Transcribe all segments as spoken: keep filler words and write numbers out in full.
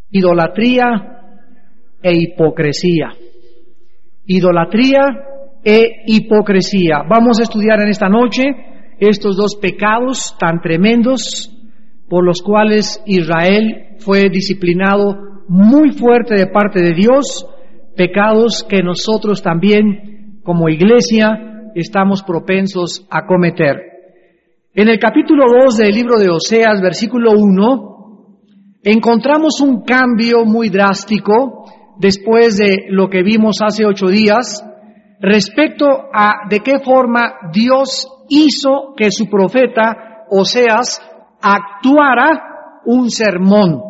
Idolatría e hipocresía. Idolatría e hipocresía. Vamos a estudiar en esta noche estos dos pecados tan tremendos por los cuales Israel fue disciplinado muy fuerte de parte de Dios, pecados que nosotros también como iglesia estamos propensos a cometer. En el capítulo dos del libro de Oseas, versículo uno, encontramos un cambio muy drástico después de lo que vimos hace ocho días respecto a de qué forma Dios hizo que su profeta Oseas actuara un sermón.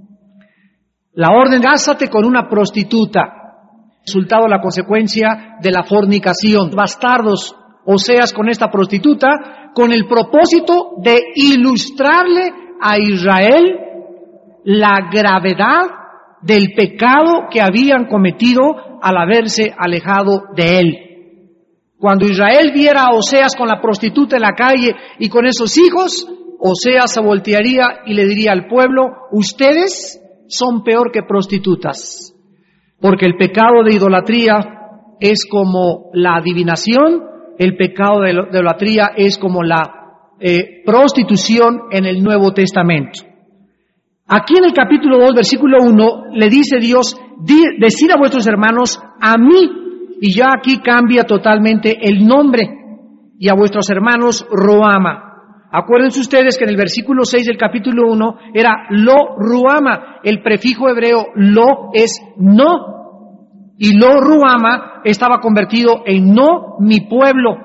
La orden, cásate con una prostituta, resultado la consecuencia de la fornicación. Bastardos Oseas con esta prostituta, con el propósito de ilustrarle a Israel la gravedad del pecado que habían cometido al haberse alejado de él. Cuando Israel viera a Oseas con la prostituta en la calle y con esos hijos, Oseas se voltearía y le diría al pueblo: ustedes son peor que prostitutas, porque el pecado de idolatría es como la adivinación, el pecado de idolatría es como la eh, prostitución en el Nuevo Testamento. Aquí en el capítulo dos, versículo uno, le dice Dios: decid a vuestros hermanos, a mí, y ya aquí cambia totalmente el nombre, y a vuestros hermanos Roama. Acuérdense ustedes que en el versículo seis del capítulo uno era lo ruama, el prefijo hebreo lo es no, y lo ruama estaba convertido en no mi pueblo,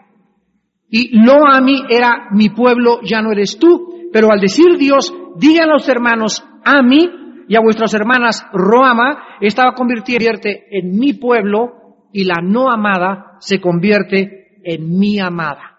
y lo a mí era mi pueblo, ya no eres tú. Pero al decir Dios, digan a los hermanos a mí y a vuestras hermanas Roama, estaba convirtiéndose en mi pueblo, y la no amada se convierte en mi amada.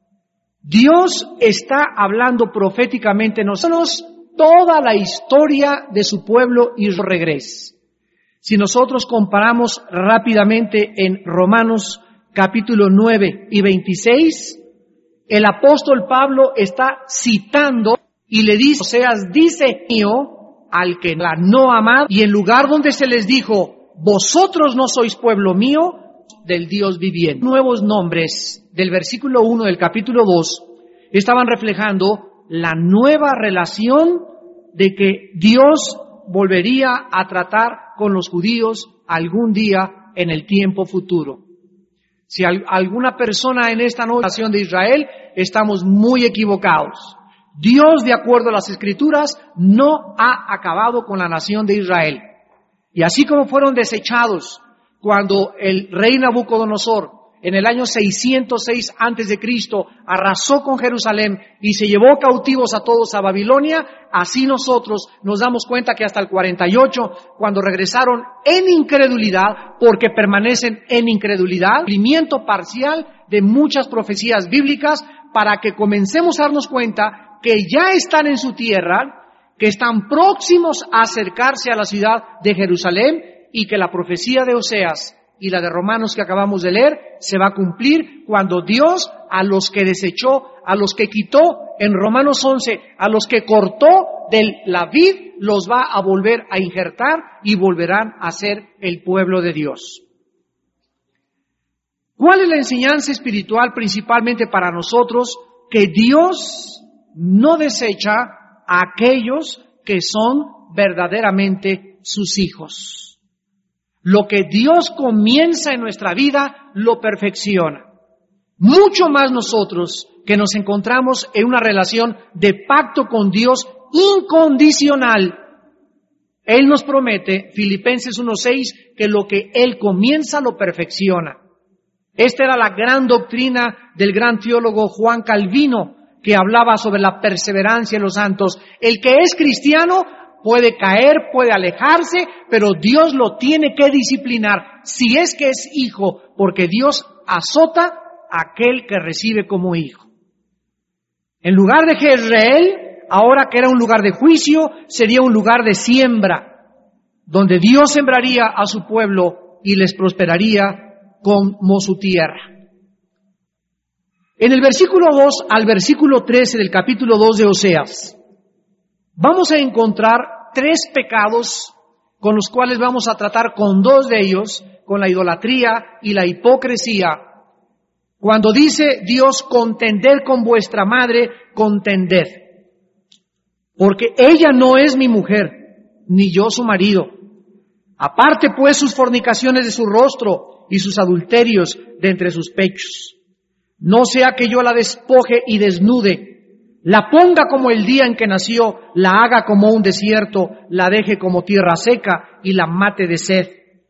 Dios está hablando proféticamente nosotros toda la historia de su pueblo y su regreso. Si nosotros comparamos rápidamente en Romanos capítulo nueve y veintiséis, el apóstol Pablo está citando y le dice: Oseas dice mío al que la no amad, y en lugar donde se les dijo vosotros no sois pueblo mío, del Dios viviente. Nuevos nombres del versículo uno del capítulo dos estaban reflejando la nueva relación de que Dios volvería a tratar con los judíos algún día en el tiempo futuro. Si hay alguna persona en esta nueva nación de Israel, estamos muy equivocados. Dios, de acuerdo a las Escrituras, no ha acabado con la nación de Israel. Y así como fueron desechados cuando el rey Nabucodonosor, en el año seiscientos seis antes de Cristo, arrasó con Jerusalén y se llevó cautivos a todos a Babilonia, así nosotros nos damos cuenta que hasta el cuarenta y ocho, cuando regresaron en incredulidad, porque permanecen en incredulidad, cumplimiento parcial de muchas profecías bíblicas, para que comencemos a darnos cuenta que ya están en su tierra, que están próximos a acercarse a la ciudad de Jerusalén, y que la profecía de Oseas y la de Romanos que acabamos de leer se va a cumplir cuando Dios a los que desechó, a los que quitó en Romanos once, a los que cortó de la vid, los va a volver a injertar y volverán a ser el pueblo de Dios. ¿Cuál es la enseñanza espiritual principalmente para nosotros? Que Dios no desecha a aquellos que son verdaderamente sus hijos. Lo que Dios comienza en nuestra vida, lo perfecciona. Mucho más nosotros que nos encontramos en una relación de pacto con Dios incondicional. Él nos promete, Filipenses uno seis, que lo que Él comienza lo perfecciona. Esta era la gran doctrina del gran teólogo Juan Calvino, que hablaba sobre la perseverancia de los santos. El que es cristiano puede caer, puede alejarse, pero Dios lo tiene que disciplinar si es que es hijo, porque Dios azota a aquel que recibe como hijo. En lugar de Jezreel, ahora que era un lugar de juicio, sería un lugar de siembra, donde Dios sembraría a su pueblo y les prosperaría como su tierra. En el versículo dos al versículo trece del capítulo dos de Oseas, vamos a encontrar tres pecados con los cuales vamos a tratar con dos de ellos, con la idolatría y la hipocresía. Cuando dice Dios, contended con vuestra madre, contended. Porque ella no es mi mujer, ni yo su marido. Aparte pues sus fornicaciones de su rostro y sus adulterios de entre sus pechos. No sea que yo la despoje y desnude, la ponga como el día en que nació, la haga como un desierto, la deje como tierra seca y la mate de sed.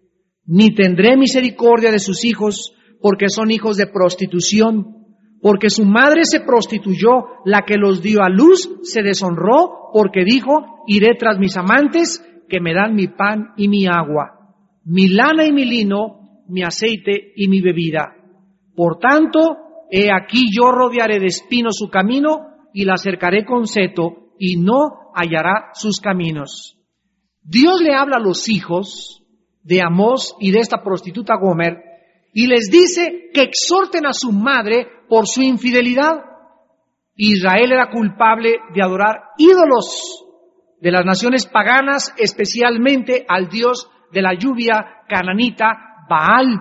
Ni tendré misericordia de sus hijos, porque son hijos de prostitución, porque su madre se prostituyó, la que los dio a luz se deshonró, porque dijo, iré tras mis amantes, que me dan mi pan y mi agua, mi lana y mi lino, mi aceite y mi bebida. Por tanto, he aquí yo rodearé de espinos su camino, y la cercaré con seto, y no hallará sus caminos. Dios le habla a los hijos de Amós y de esta prostituta Gomer, y les dice que exhorten a su madre por su infidelidad. Israel era culpable de adorar ídolos de las naciones paganas, especialmente al dios de la lluvia cananita, Baal.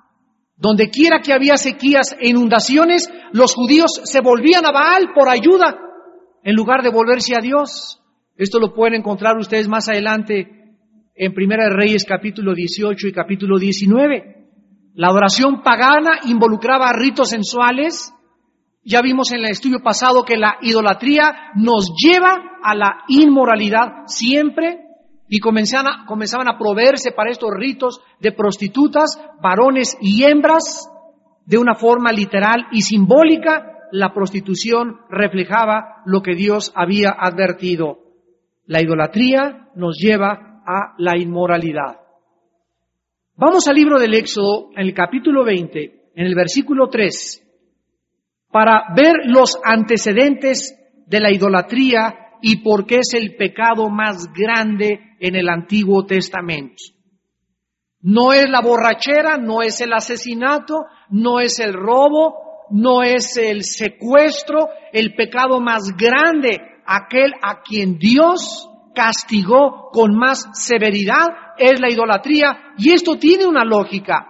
Donde quiera que había sequías e inundaciones, los judíos se volvían a Baal por ayuda, en lugar de volverse a Dios. Esto lo pueden encontrar ustedes más adelante en Primera de Reyes capítulo dieciocho y capítulo diecinueve. La adoración pagana involucraba ritos sensuales. Ya vimos en el estudio pasado que la idolatría nos lleva a la inmoralidad siempre, y comenzaban a, comenzaban a proveerse para estos ritos de prostitutas, varones y hembras. De una forma literal y simbólica, la prostitución reflejaba lo que Dios había advertido. La idolatría nos lleva a la inmoralidad. Vamos al libro del Éxodo, en el capítulo veinte, en el versículo tres, para ver los antecedentes de la idolatría y por qué es el pecado más grande en el Antiguo Testamento. No es la borrachera, no es el asesinato, no es el robo, no es el secuestro. El pecado más grande, aquel a quien Dios castigó con más severidad, es la idolatría, y esto tiene una lógica.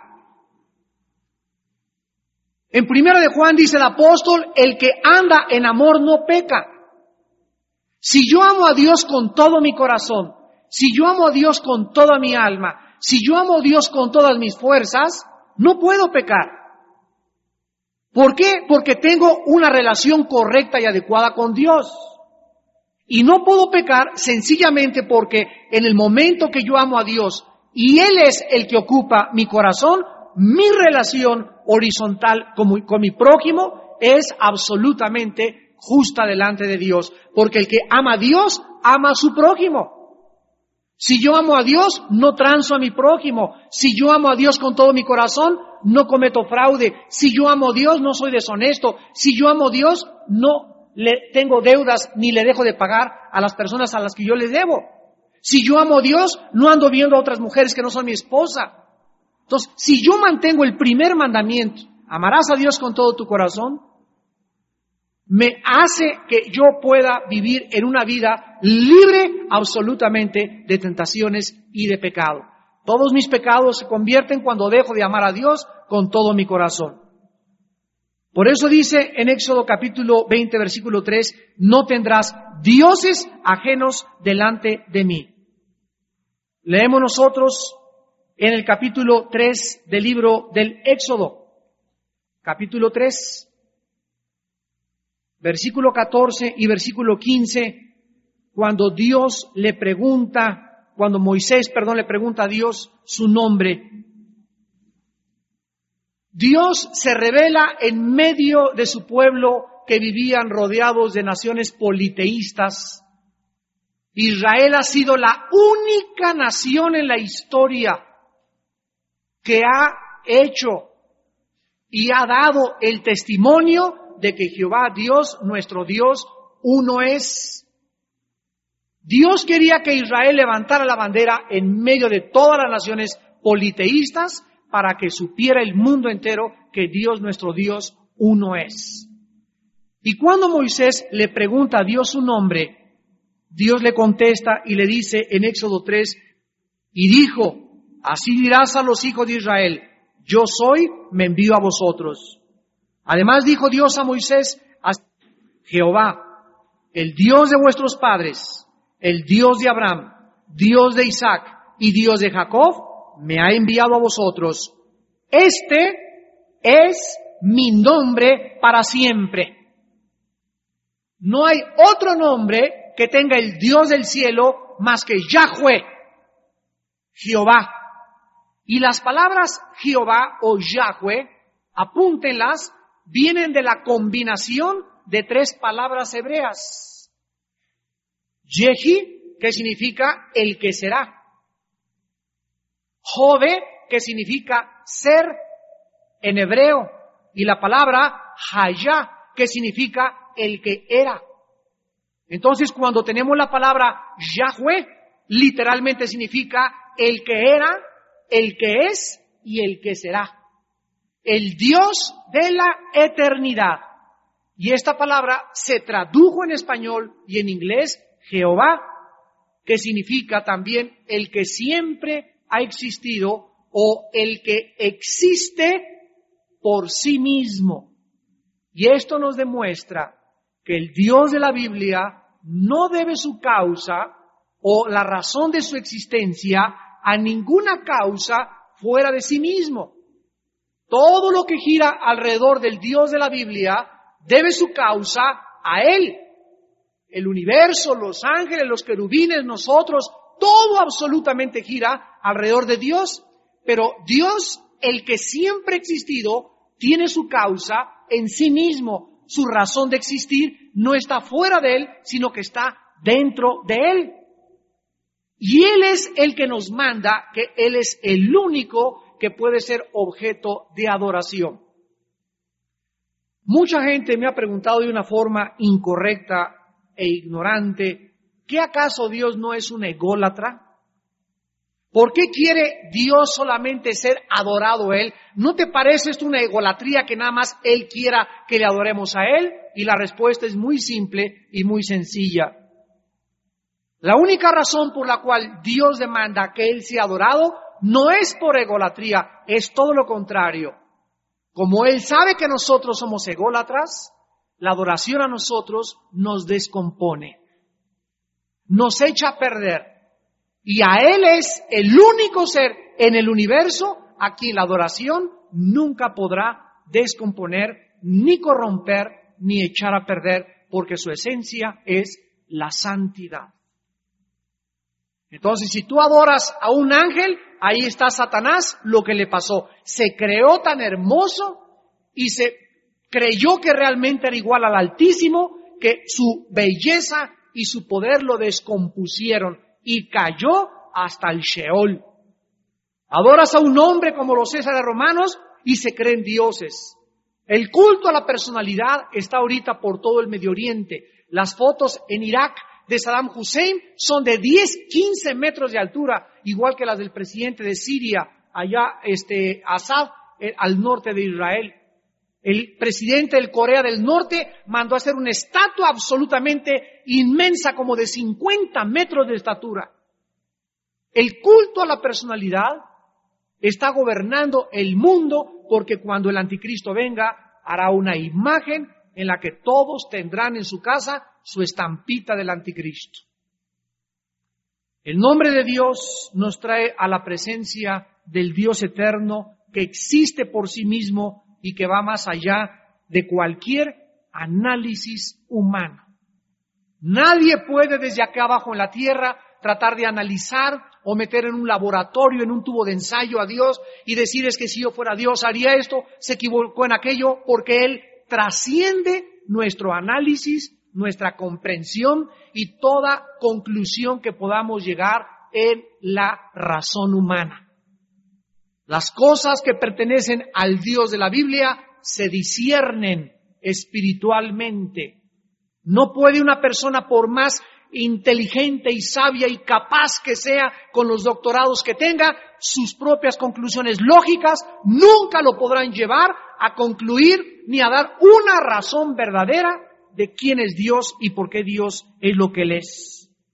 En Primera de Juan dice el apóstol, el que anda en amor no peca. Si yo amo a Dios con todo mi corazón, si yo amo a Dios con toda mi alma, si yo amo a Dios con todas mis fuerzas, no puedo pecar. ¿Por qué? Porque tengo una relación correcta y adecuada con Dios. Y no puedo pecar sencillamente porque en el momento que yo amo a Dios y Él es el que ocupa mi corazón, mi relación horizontal con mi, con mi prójimo es absolutamente justa delante de Dios. Porque el que ama a Dios, ama a su prójimo. Si yo amo a Dios, no transo a mi prójimo. Si yo amo a Dios con todo mi corazón, no cometo fraude. Si yo amo a Dios, no soy deshonesto. Si yo amo a Dios, no le tengo deudas ni le dejo de pagar a las personas a las que yo les debo. Si yo amo a Dios, no ando viendo a otras mujeres que no son mi esposa. Entonces, si yo mantengo el primer mandamiento, amarás a Dios con todo tu corazón, me hace que yo pueda vivir en una vida libre absolutamente de tentaciones y de pecado. Todos mis pecados se convierten cuando dejo de amar a Dios con todo mi corazón. Por eso dice en Éxodo capítulo veinte, versículo tres, no tendrás dioses ajenos delante de mí. Leemos nosotros en el capítulo tres del libro del Éxodo, capítulo tres, versículo catorce y versículo quince, cuando Dios le pregunta, cuando Moisés, perdón, le pregunta a Dios su nombre. Dios se revela en medio de su pueblo que vivían rodeados de naciones politeístas. Israel ha sido la única nación en la historia que ha hecho y ha dado el testimonio de que Jehová Dios, nuestro Dios, uno es. Dios quería que Israel levantara la bandera en medio de todas las naciones politeístas para que supiera el mundo entero que Dios, nuestro Dios, uno es. Y cuando Moisés le pregunta a Dios su nombre, Dios le contesta y le dice en Éxodo tres, y dijo, así dirás a los hijos de Israel, yo soy, me envío a vosotros. Además dijo Dios a Moisés, Jehová, el Dios de vuestros padres, el Dios de Abraham, Dios de Isaac y Dios de Jacob, me ha enviado a vosotros. Este es mi nombre para siempre. No hay otro nombre que tenga el Dios del cielo más que Yahweh, Jehová. Y las palabras Jehová o Yahweh, apúntenlas, vienen de la combinación de tres palabras hebreas. Yehi, que significa el que será. Jove, que significa ser en hebreo. Y la palabra Hayá, que significa el que era. Entonces, cuando tenemos la palabra Yahweh, literalmente significa el que era, el que es y el que será. El Dios de la eternidad. Y esta palabra se tradujo en español y en inglés, Jehová, que significa también el que siempre ha existido o el que existe por sí mismo. Y esto nos demuestra que el Dios de la Biblia no debe su causa o la razón de su existencia a ninguna causa fuera de sí mismo. Todo lo que gira alrededor del Dios de la Biblia debe su causa a Él. El universo, los ángeles, los querubines, nosotros, todo absolutamente gira alrededor de Dios. Pero Dios, el que siempre ha existido, tiene su causa en sí mismo. Su razón de existir no está fuera de Él, sino que está dentro de Él. Y Él es el que nos manda que Él es el único que puede ser objeto de adoración. Mucha gente me ha preguntado de una forma incorrecta e ignorante, ¿qué acaso Dios no es un ególatra? ¿Por qué quiere Dios solamente ser adorado a Él? ¿No te parece esto una egolatría que nada más Él quiera que le adoremos a Él? Y la respuesta es muy simple y muy sencilla. La única razón por la cual Dios demanda que Él sea adorado no es por egolatría, es todo lo contrario. Como Él sabe que nosotros somos ególatras, la adoración a nosotros nos descompone, nos echa a perder. Y a Él es el único ser en el universo a quien la adoración nunca podrá descomponer, ni corromper, ni echar a perder, porque su esencia es la santidad. Entonces, si tú adoras a un ángel, ahí está Satanás, lo que le pasó. Se creó tan hermoso y se creyó que realmente era igual al Altísimo, que su belleza y su poder lo descompusieron y cayó hasta el Sheol. Adoras a un hombre como los Césares romanos y se creen dioses. El culto a la personalidad está ahorita por todo el Medio Oriente. Las fotos en Irak de Saddam Hussein son de diez, quince metros de altura, igual que las del presidente de Siria, allá este Assad, eh, al norte de Israel. El presidente del Corea del Norte mandó a hacer una estatua absolutamente inmensa, como de cincuenta metros de estatura. El culto a la personalidad está gobernando el mundo, porque cuando el anticristo venga, hará una imagen en la que todos tendrán en su casa su estampita del anticristo. El nombre de Dios nos trae a la presencia del Dios eterno que existe por sí mismo y que va más allá de cualquier análisis humano. Nadie puede desde acá abajo en la tierra tratar de analizar o meter en un laboratorio, en un tubo de ensayo a Dios y decir es que si yo fuera Dios haría esto, se equivocó en aquello, porque Él trasciende nuestro análisis, nuestra comprensión y toda conclusión que podamos llegar en la razón humana. Las cosas que pertenecen al Dios de la Biblia se disciernen espiritualmente. No puede una persona, por más inteligente y sabia y capaz que sea, con los doctorados que tenga, sus propias conclusiones lógicas nunca lo podrán llevar a concluir ni a dar una razón verdadera de quién es Dios y por qué Dios es lo que Él es.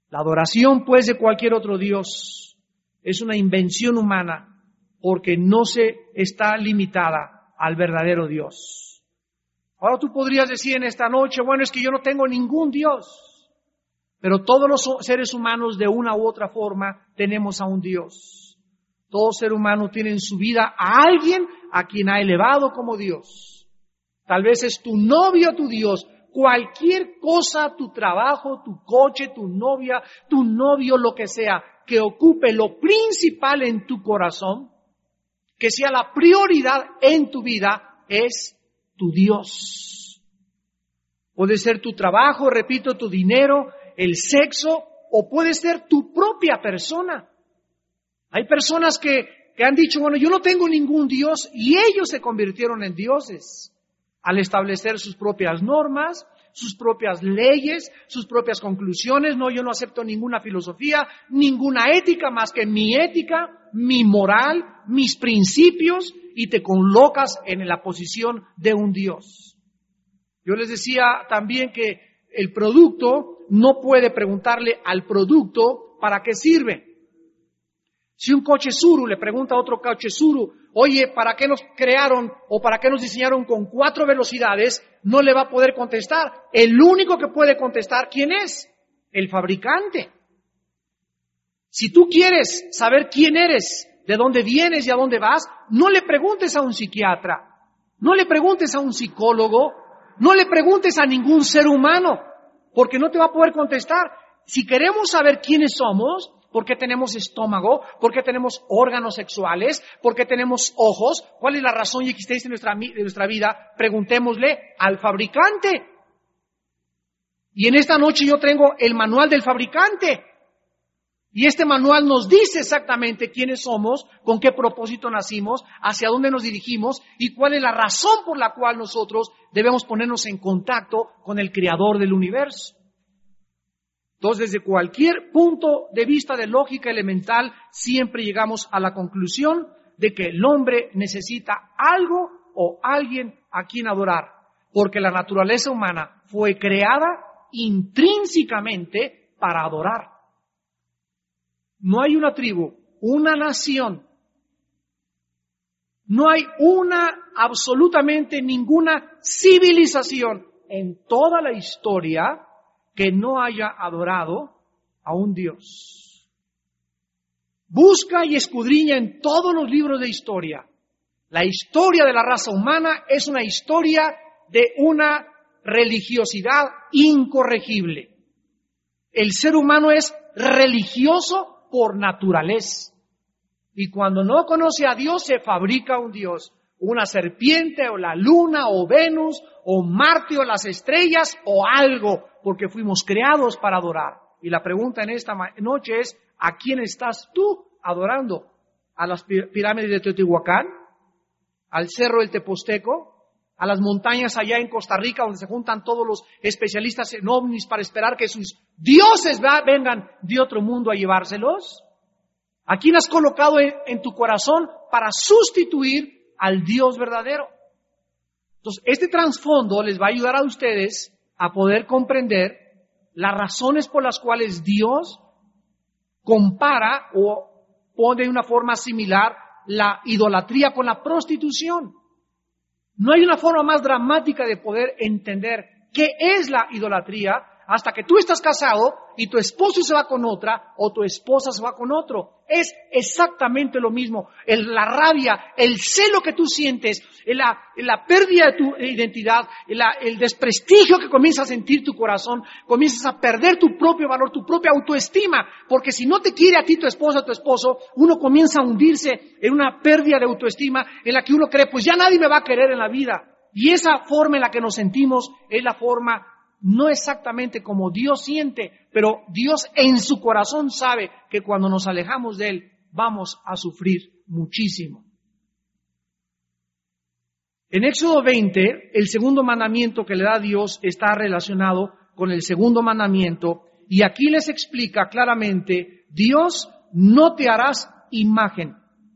La adoración, pues, de cualquier otro Dios es una invención humana porque no se está limitada al verdadero Dios. Ahora tú podrías decir en esta noche, bueno, es que yo no tengo ningún Dios, pero todos los seres humanos de una u otra forma tenemos a un Dios. Todo ser humano tiene en su vida a alguien a quien ha elevado como Dios. Tal vez es tu novio, tu Dios. Cualquier cosa, tu trabajo, tu coche, tu novia, tu novio, lo que sea, que ocupe lo principal en tu corazón, que sea la prioridad en tu vida, es tu Dios. Puede ser tu trabajo, repito, tu dinero, el sexo, o puede ser tu propia persona. Hay personas que, que han dicho, bueno, yo no tengo ningún Dios, y ellos se convirtieron en dioses al establecer sus propias normas, sus propias leyes, sus propias conclusiones. No, yo no acepto ninguna filosofía, ninguna ética más que mi ética, mi moral, mis principios, y te colocas en la posición de un Dios. Yo les decía también que el producto no puede preguntarle al producto para qué sirve. Si un coche Tsuru le pregunta a otro coche Tsuru, oye, ¿para qué nos crearon o para qué nos diseñaron con cuatro velocidades? No le va a poder contestar. El único que puede contestar, ¿quién es? El fabricante. Si tú quieres saber quién eres, de dónde vienes y a dónde vas, no le preguntes a un psiquiatra, no le preguntes a un psicólogo, no le preguntes a ningún ser humano, porque no te va a poder contestar. Si queremos saber quiénes somos, ¿por qué tenemos estómago? ¿Por qué tenemos órganos sexuales? ¿Por qué tenemos ojos? ¿Cuál es la razón y existencia de nuestra, de nuestra vida? Preguntémosle al fabricante. Y en esta noche yo tengo el manual del fabricante. Y este manual nos dice exactamente quiénes somos, con qué propósito nacimos, hacia dónde nos dirigimos y cuál es la razón por la cual nosotros debemos ponernos en contacto con el Creador del universo. Entonces, desde cualquier punto de vista de lógica elemental, siempre llegamos a la conclusión de que el hombre necesita algo o alguien a quien adorar, porque la naturaleza humana fue creada intrínsecamente para adorar. No hay una tribu, una nación, no hay una, absolutamente ninguna civilización en toda la historia que no haya adorado a un Dios. Busca y escudriña en todos los libros de historia. La historia de la raza humana es una historia de una religiosidad incorregible. El ser humano es religioso por naturaleza. Y cuando no conoce a Dios, se fabrica un Dios. Una serpiente, o la luna, o Venus, o Marte, o las estrellas, o algo, porque fuimos creados para adorar. Y la pregunta en esta noche es, ¿a quién estás tú adorando? ¿A las pirámides de Teotihuacán? ¿Al cerro del Teposteco? ¿A las montañas allá en Costa Rica, donde se juntan todos los especialistas en ovnis para esperar que sus dioses vengan de otro mundo a llevárselos? ¿A quién has colocado en, en tu corazón para sustituir al Dios verdadero? Entonces, este trasfondo les va a ayudar a ustedes a poder comprender las razones por las cuales Dios compara o pone de una forma similar la idolatría con la prostitución. No hay una forma más dramática de poder entender qué es la idolatría hasta que tú estás casado y tu esposo se va con otra o tu esposa se va con otro. Es exactamente lo mismo. El, la rabia, el celo que tú sientes, la, la pérdida de tu identidad, la, el desprestigio que comienza a sentir tu corazón, comienzas a perder tu propio valor, tu propia autoestima, porque si no te quiere a ti tu esposa o tu esposo, uno comienza a hundirse en una pérdida de autoestima en la que uno cree, pues ya nadie me va a querer en la vida. Y esa forma en la que nos sentimos es la forma no exactamente como Dios siente, pero Dios en su corazón sabe que cuando nos alejamos de Él vamos a sufrir muchísimo. En Éxodo veinte, el segundo mandamiento que le da Dios está relacionado con el segundo mandamiento y aquí les explica claramente, Dios, no te harás imagen,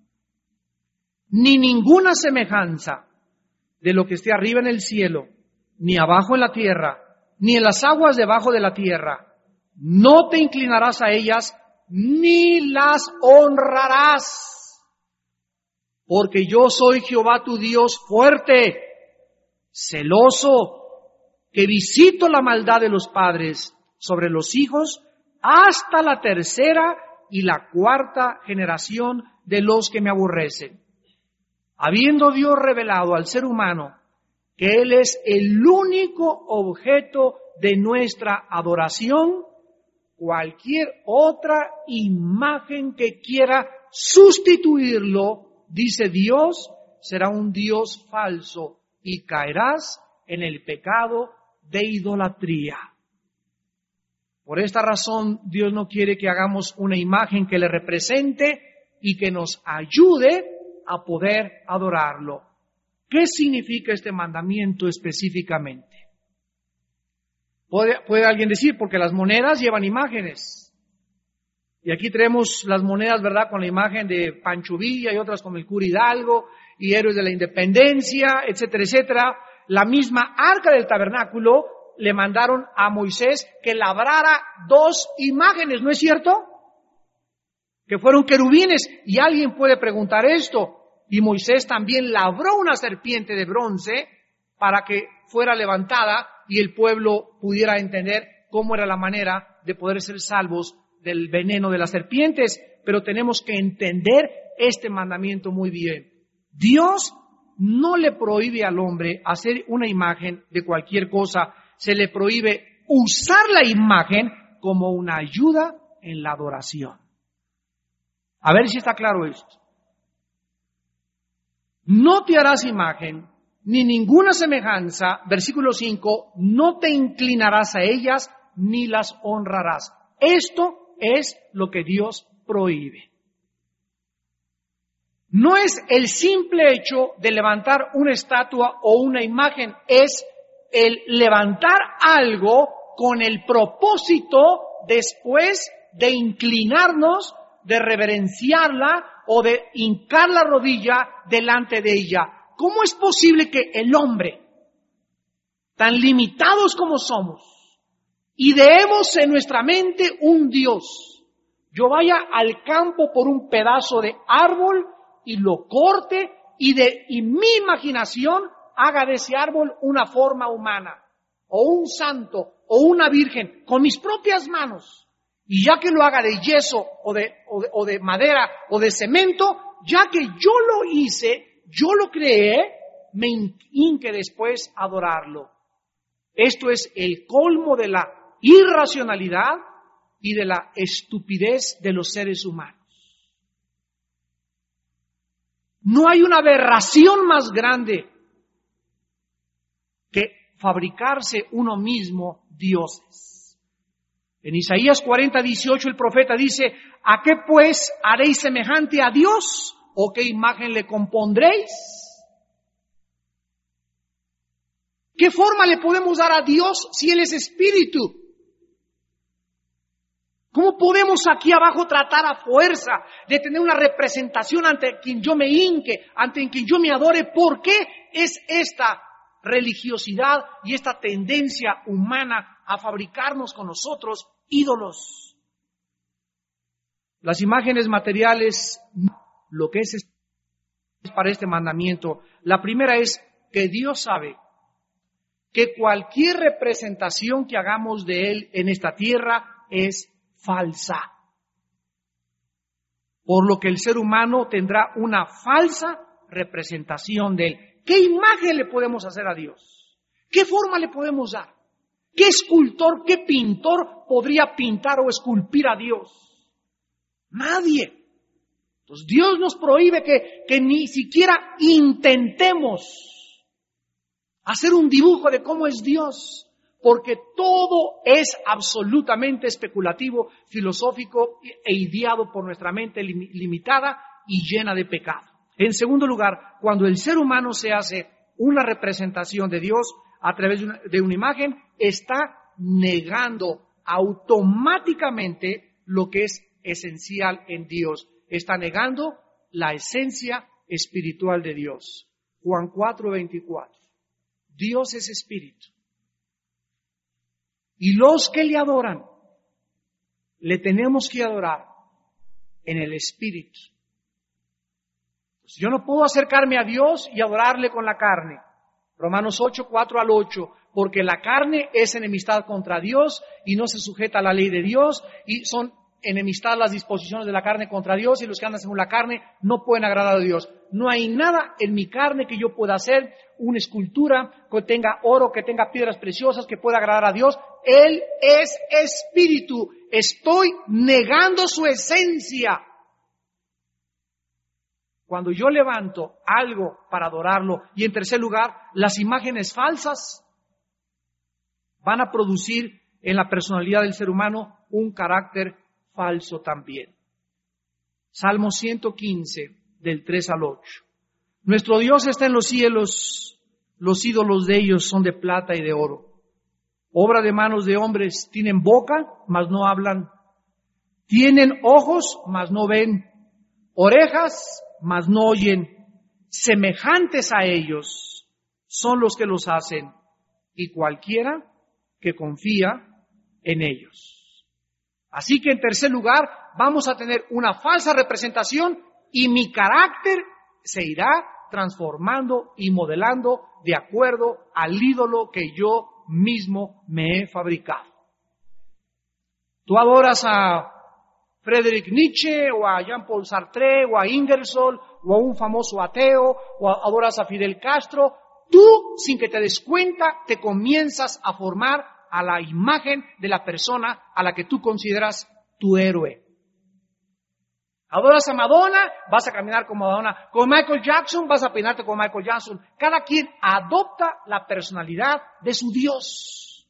ni ninguna semejanza de lo que esté arriba en el cielo, ni abajo en la tierra, ni en las aguas debajo de la tierra. no te inclinarás a ellas, ni las honrarás, porque yo soy Jehová tu Dios fuerte, celoso, que visito la maldad de los padres sobre los hijos hasta la tercera y la cuarta generación de los que me aborrecen. Habiendo Dios revelado al ser humano que Él es el único objeto de nuestra adoración, cualquier otra imagen que quiera sustituirlo, dice Dios, será un Dios falso y caerás en el pecado de idolatría. Por esta razón, Dios no quiere que hagamos una imagen que le represente y que nos ayude a poder adorarlo. ¿Qué significa este mandamiento específicamente? Puede, puede alguien decir, porque las monedas llevan imágenes. Y aquí tenemos las monedas, ¿verdad?, con la imagen de Pancho Villa y otras con el cura Hidalgo y héroes de la independencia, etcétera, etcétera. La misma arca del tabernáculo le mandaron a Moisés que labrara dos imágenes, ¿no es cierto? Que fueron querubines. Y alguien puede preguntar esto. Y Moisés también labró una serpiente de bronce para que fuera levantada y el pueblo pudiera entender cómo era la manera de poder ser salvos del veneno de las serpientes. Pero tenemos que entender este mandamiento muy bien. Dios no le prohíbe al hombre hacer una imagen de cualquier cosa. Se le prohíbe usar la imagen como una ayuda en la adoración. A ver si está claro esto. No te harás imagen, ni ninguna semejanza, versículo cinco, no te inclinarás a ellas, ni las honrarás. Esto es lo que Dios prohíbe. No es el simple hecho de levantar una estatua o una imagen, es el levantar algo con el propósito después de inclinarnos, de reverenciarla o de hincar la rodilla delante de ella. ¿Cómo es posible que el hombre, tan limitados como somos, ideemos en nuestra mente un Dios, yo vaya al campo por un pedazo de árbol y lo corte y de y mi imaginación haga de ese árbol una forma humana, o un santo, o una virgen, con mis propias manos? Y ya que lo haga de yeso, o de, o de, o de madera, o de cemento, ya que yo lo hice, yo lo creé, me hinque después a adorarlo. Esto es el colmo de la irracionalidad y de la estupidez de los seres humanos. No hay una aberración más grande que fabricarse uno mismo dioses. En Isaías cuarenta, dieciocho el profeta dice, ¿a qué pues haréis semejante a Dios? ¿O qué imagen le compondréis? ¿Qué forma le podemos dar a Dios si Él es espíritu? ¿Cómo podemos aquí abajo tratar a fuerza de tener una representación ante quien yo me hinque, ante quien yo me adore? ¿Por qué es esta religiosidad y esta tendencia humana a fabricarnos con nosotros ídolos? Las imágenes materiales, lo que es para este mandamiento, la primera es que Dios sabe que cualquier representación que hagamos de Él en esta tierra es falsa. Por lo que el ser humano tendrá una falsa representación de Él. ¿Qué imagen le podemos hacer a Dios? ¿Qué forma le podemos dar? ¿Qué escultor, qué pintor podría pintar o esculpir a Dios? Nadie. Entonces Dios nos prohíbe que, que ni siquiera intentemos hacer un dibujo de cómo es Dios, porque todo es absolutamente especulativo, filosófico e ideado por nuestra mente lim- limitada y llena de pecado. En segundo lugar, cuando el ser humano se hace una representación de Dios a través de una, de una imagen, está negando automáticamente lo que es esencial en Dios. Está negando la esencia espiritual de Dios. Juan cuatro, veinticuatro. Dios es espíritu. Y los que le adoran le tenemos que adorar en el Espíritu. Yo no puedo acercarme a Dios y adorarle con la carne. Romanos ocho, cuatro al ocho. Porque la carne es enemistad contra Dios y no se sujeta a la ley de Dios, y son enemistad las disposiciones de la carne contra Dios, y los que andan según la carne no pueden agradar a Dios. No hay nada en mi carne que yo pueda hacer, una escultura que tenga oro, que tenga piedras preciosas, que pueda agradar a Dios. Él es espíritu. Estoy negando su esencia. Cuando yo levanto algo para adorarlo, y en tercer lugar, las imágenes falsas van a producir en la personalidad del ser humano un carácter falso también. Salmo ciento quince, del tres al ocho. Nuestro Dios está en los cielos, los ídolos de ellos son de plata y de oro. Obra de manos de hombres, tienen boca, mas no hablan. Tienen ojos, mas no ven. Orejas, mas no oyen. Semejantes a ellos son los que los hacen, y cualquiera que confía en ellos. Así que en tercer lugar, vamos a tener una falsa representación y mi carácter se irá transformando y modelando de acuerdo al ídolo que yo mismo me he fabricado. Tú adoras a Friedrich Nietzsche o a Jean-Paul Sartre o a Ingersoll o a un famoso ateo o adoras a Fidel Castro. Tú, sin que te des cuenta, te comienzas a formar a la imagen de la persona a la que tú consideras tu héroe. Adoras a Madonna, vas a caminar como Madonna. Con Michael Jackson, vas a peinarte como Michael Jackson. Cada quien adopta la personalidad de su Dios.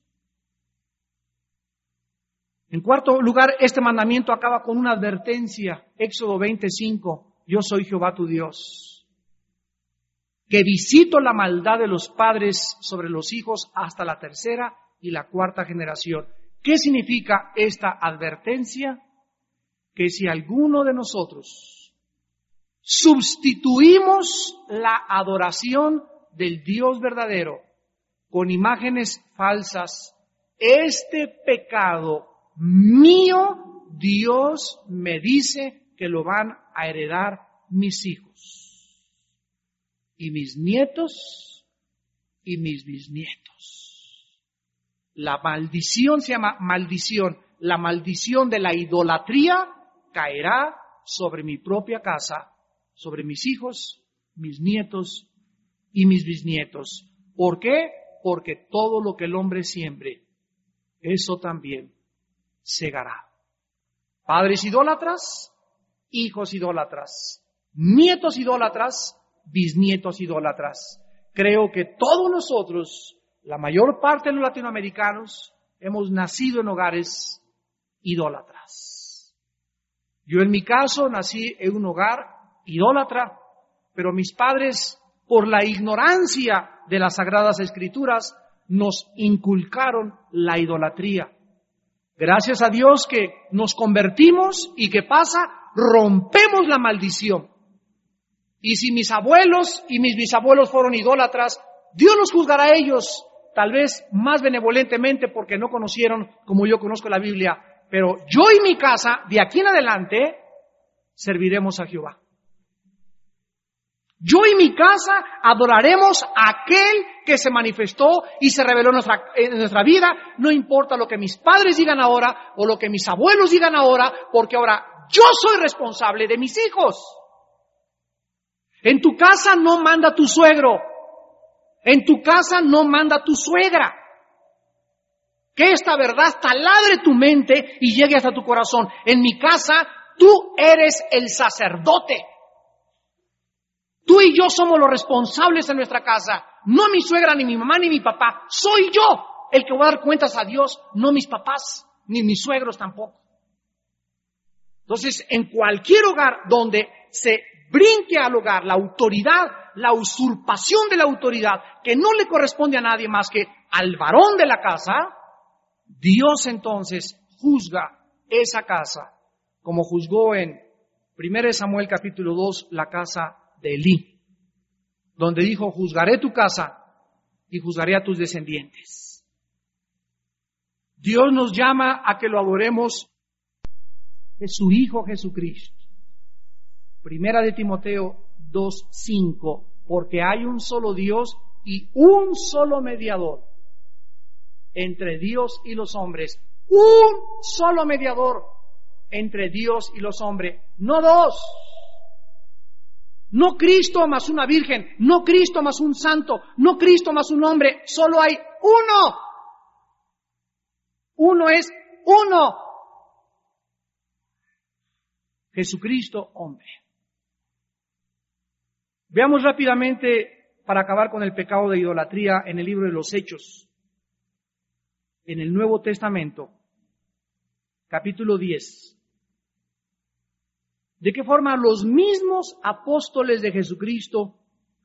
En cuarto lugar, este mandamiento acaba con una advertencia. Éxodo veinticinco. Yo soy Jehová tu Dios, que visito la maldad de los padres sobre los hijos hasta la tercera y la cuarta generación. ¿Qué significa esta advertencia? Que si alguno de nosotros sustituimos la adoración del Dios verdadero con imágenes falsas, este pecado mío, Dios me dice que lo van a heredar mis hijos y mis nietos y mis bisnietos. La maldición se llama maldición. La maldición de la idolatría caerá sobre mi propia casa, sobre mis hijos, mis nietos y mis bisnietos. ¿Por qué? Porque todo lo que el hombre siembre, eso también segará. Padres idólatras, hijos idólatras, nietos idólatras, bisnietos idólatras. Creo que todos nosotros, la mayor parte de los latinoamericanos, hemos nacido en hogares idólatras. Yo en mi caso nací en un hogar idólatra, pero mis padres, por la ignorancia de las Sagradas Escrituras, nos inculcaron la idolatría. Gracias a Dios que nos convertimos y ¿qué pasa? Rompemos la maldición. Y si mis abuelos y mis bisabuelos fueron idólatras, Dios los juzgará a ellos, tal vez más benevolentemente porque no conocieron como yo conozco la Biblia. Pero yo y mi casa, de aquí en adelante, serviremos a Jehová. Yo y mi casa adoraremos a aquel que se manifestó y se reveló en nuestra, en nuestra vida. No importa lo que mis padres digan ahora o lo que mis abuelos digan ahora, porque ahora yo soy responsable de mis hijos. En tu casa no manda tu suegro. En tu casa no manda tu suegra. Que esta verdad taladre tu mente y llegue hasta tu corazón. En mi casa, tú eres el sacerdote. Tú y yo somos los responsables en nuestra casa. No mi suegra, ni mi mamá, ni mi papá. Soy yo el que voy a dar cuentas a Dios, no mis papás, ni mis suegros tampoco. Entonces, en cualquier hogar donde se brinque al hogar la autoridad, la usurpación de la autoridad, que no le corresponde a nadie más que al varón de la casa, Dios entonces juzga esa casa, como juzgó en primero Samuel capítulo dos la casa de Elí, donde dijo, juzgaré tu casa y juzgaré a tus descendientes. Dios nos llama a que lo adoremos de su Hijo Jesucristo. Primera de Timoteo dos cinco, porque hay un solo Dios y un solo mediador entre Dios y los hombres. Un solo mediador entre Dios y los hombres, no dos. No Cristo más una virgen, no Cristo más un santo, no Cristo más un hombre, solo hay uno. Uno es uno. Jesucristo, hombre. Veamos rápidamente, para acabar con el pecado de idolatría, en el libro de los Hechos, en el Nuevo Testamento, capítulo diez. ¿De qué forma los mismos apóstoles de Jesucristo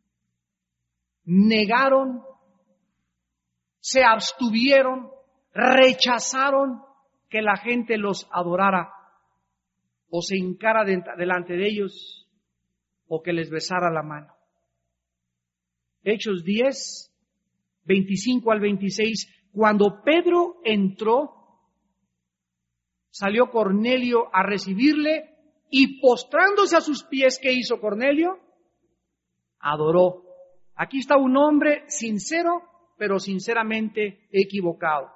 negaron, se abstuvieron, rechazaron que la gente los adorara o se hincara delante de ellos o que les besara la mano? Hechos diez, veinticinco al veintiséis. Cuando Pedro entró, salió Cornelio a recibirle y postrándose a sus pies, ¿qué hizo Cornelio? Adoró. Aquí está un hombre sincero, pero sinceramente equivocado.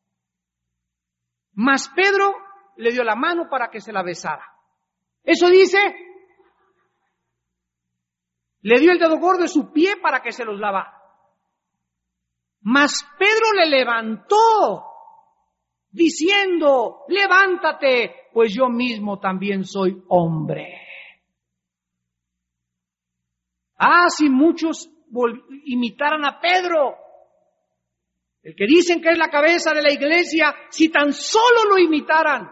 Mas Pedro le dio la mano para que se la besara. ¿Eso dice? Le dio el dedo gordo de su pie para que se los lavara. Mas Pedro le levantó, diciendo, levántate, pues yo mismo también soy hombre. Ah, si muchos imitaran a Pedro, el que dicen que es la cabeza de la iglesia, si tan solo lo imitaran.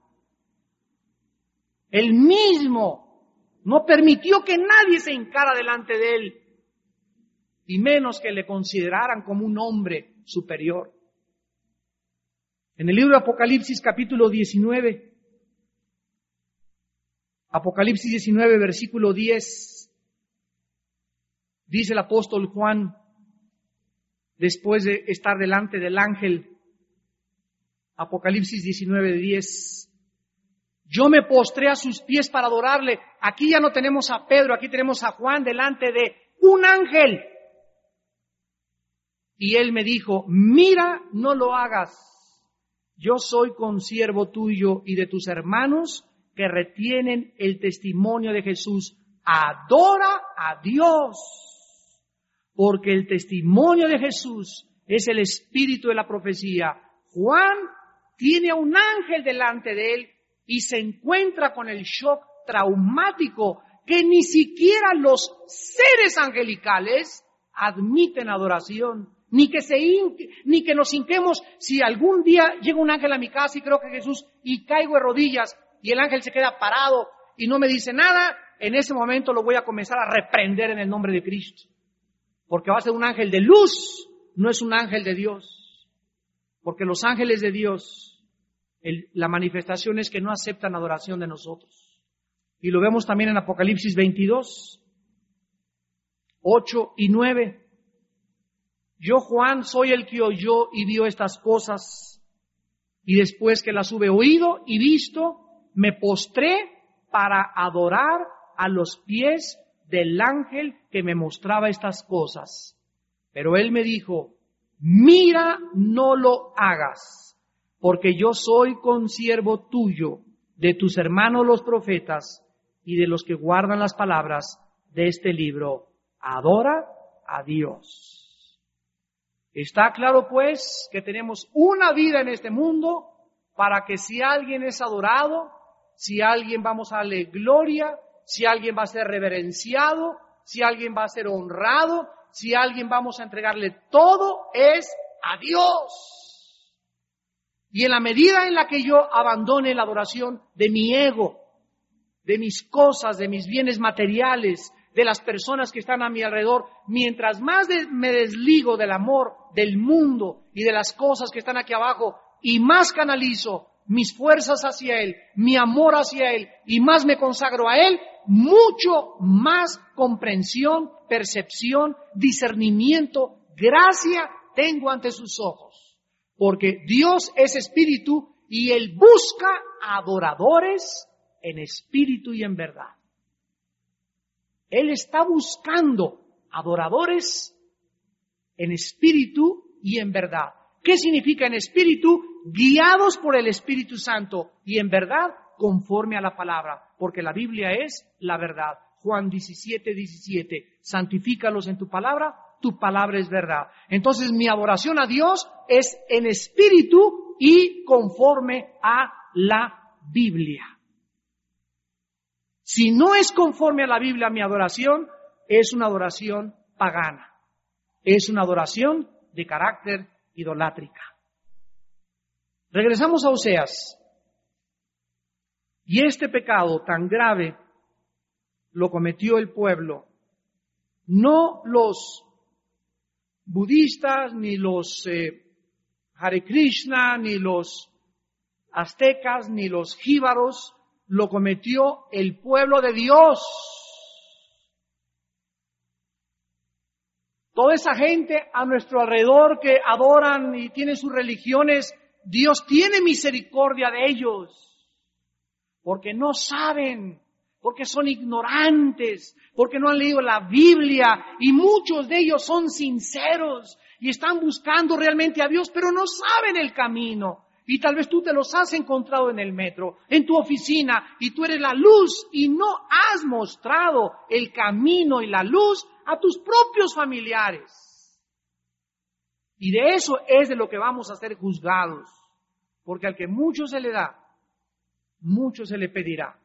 Él mismo no permitió que nadie se hincara delante de él, y menos que le consideraran como un hombre superior. En el libro de Apocalipsis capítulo diecinueve, Apocalipsis diecinueve versículo diez, dice el apóstol Juan, después de estar delante del ángel, Apocalipsis diecinueve diez, yo me postré a sus pies para adorarle. Aquí ya no tenemos a Pedro, aquí tenemos a Juan delante de un ángel. Y él me dijo, mira, no lo hagas. Yo soy consiervo tuyo y de tus hermanos que retienen el testimonio de Jesús. Adora a Dios, porque el testimonio de Jesús es el espíritu de la profecía. Juan tiene a un ángel delante de él y se encuentra con el shock traumático que ni siquiera los seres angelicales admiten adoración. Ni que se hinque, ni que nos hinquemos. Si algún día llega un ángel a mi casa y creo que Jesús, y caigo de rodillas, y el ángel se queda parado y no me dice nada, en ese momento lo voy a comenzar a reprender en el nombre de Cristo. Porque va a ser un ángel de luz, no es un ángel de Dios. Porque los ángeles de Dios, el, la manifestación es que no aceptan adoración de nosotros. Y lo vemos también en Apocalipsis veintidós, ocho y nueve. Yo, Juan, soy el que oyó y vio estas cosas, y después que las hube oído y visto, me postré para adorar a los pies del ángel que me mostraba estas cosas. Pero él me dijo, mira, no lo hagas, porque yo soy consiervo tuyo, de tus hermanos los profetas, y de los que guardan las palabras de este libro. Adora a Dios. Está claro, pues, que tenemos una vida en este mundo para que si alguien es adorado, si alguien vamos a darle gloria, si alguien va a ser reverenciado, si alguien va a ser honrado, si alguien vamos a entregarle todo, es a Dios. Y en la medida en la que yo abandone la adoración de mi ego, de mis cosas, de mis bienes materiales, de las personas que están a mi alrededor, mientras más de, me desligo del amor del mundo y de las cosas que están aquí abajo y más canalizo mis fuerzas hacia Él, mi amor hacia Él y más me consagro a Él, mucho más comprensión, percepción, discernimiento, gracia tengo ante sus ojos. Porque Dios es espíritu y Él busca adoradores en espíritu y en verdad. Él está buscando adoradores en espíritu y en verdad. ¿Qué significa en espíritu? Guiados por el Espíritu Santo y en verdad conforme a la palabra, porque la Biblia es la verdad. Juan diecisiete, diecisiete, santifícalos en tu palabra, tu palabra es verdad. Entonces mi adoración a Dios es en espíritu y conforme a la Biblia. Si no es conforme a la Biblia mi adoración, es una adoración pagana. Es una adoración de carácter idolátrica. Regresamos a Oseas. Y este pecado tan grave lo cometió el pueblo. No los budistas, ni los eh, Hare Krishna, ni los aztecas, ni los jíbaros, lo cometió el pueblo de Dios. Toda esa gente a nuestro alrededor que adoran y tienen sus religiones, Dios tiene misericordia de ellos, porque no saben, porque son ignorantes, porque no han leído la Biblia, y muchos de ellos son sinceros y están buscando realmente a Dios, pero no saben el camino. Y tal vez tú te los has encontrado en el metro, en tu oficina, y tú eres la luz y no has mostrado el camino y la luz a tus propios familiares. Y de eso es de lo que vamos a ser juzgados, porque al que mucho se le da, mucho se le pedirá.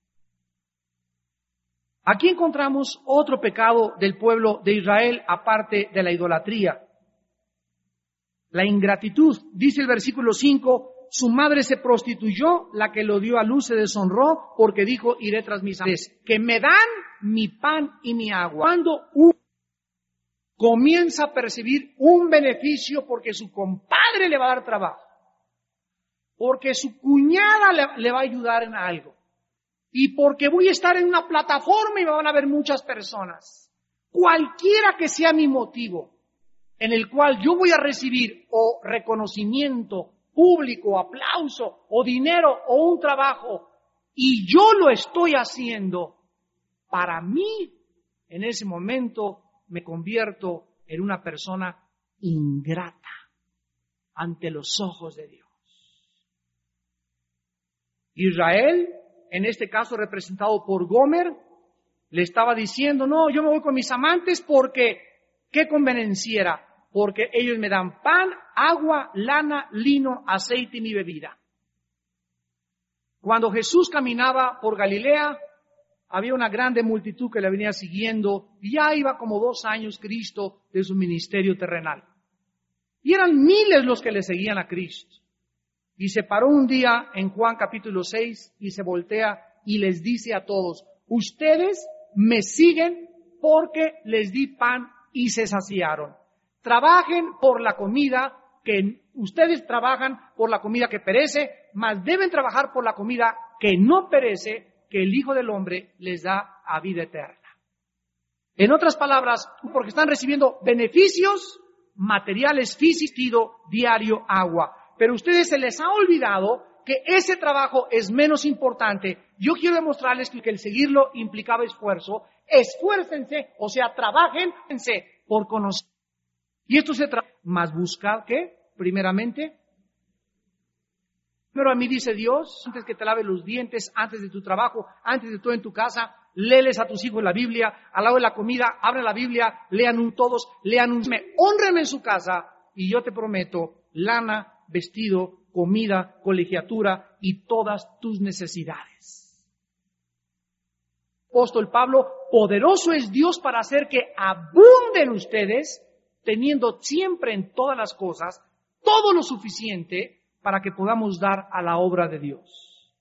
Aquí encontramos otro pecado del pueblo de Israel, aparte de la idolatría. La ingratitud, dice el versículo cinco, su madre se prostituyó, la que lo dio a luz se deshonró, porque dijo, iré tras mis ángeles, que me dan mi pan y mi agua. Cuando uno comienza a percibir un beneficio porque su compadre le va a dar trabajo, porque su cuñada le, le va a ayudar en algo, y porque voy a estar en una plataforma y me van a ver muchas personas, cualquiera que sea mi motivo, en el cual yo voy a recibir o reconocimiento público, aplauso, o dinero, o un trabajo, y yo lo estoy haciendo, para mí, en ese momento, me convierto en una persona ingrata ante los ojos de Dios. Israel, en este caso representado por Gomer, le estaba diciendo, no, yo me voy con mis amantes porque, ¿qué convenienciera? Porque ellos me dan pan, agua, lana, lino, aceite y mi bebida. Cuando Jesús caminaba por Galilea, había una grande multitud que le venía siguiendo, y ya iba como dos años Cristo de su ministerio terrenal. Y eran miles los que le seguían a Cristo. Y se paró un día en Juan capítulo seis y se voltea y les dice a todos, ustedes me siguen porque les di pan y se saciaron. Trabajen por la comida que ustedes trabajan por la comida que perece, mas deben trabajar por la comida que no perece, que el Hijo del Hombre les da a vida eterna. En otras palabras, porque están recibiendo beneficios materiales físicos, diario, agua. Pero a ustedes se les ha olvidado que ese trabajo es menos importante. Yo quiero demostrarles que el seguirlo implicaba esfuerzo. Esfuércense, o sea, trabajense por conocer. Y esto se trata, más buscar, ¿qué? Primeramente, pero a mí dice Dios, antes que te laves los dientes, antes de tu trabajo, antes de todo en tu casa, léeles a tus hijos la Biblia, al lado de la comida, abre la Biblia, lean un todos, lean un... Hónreme en su casa, y yo te prometo, lana, vestido, comida, colegiatura y todas tus necesidades. Apóstol Pablo, poderoso es Dios para hacer que abunden ustedes, teniendo siempre en todas las cosas todo lo suficiente para que podamos dar a la obra de Dios.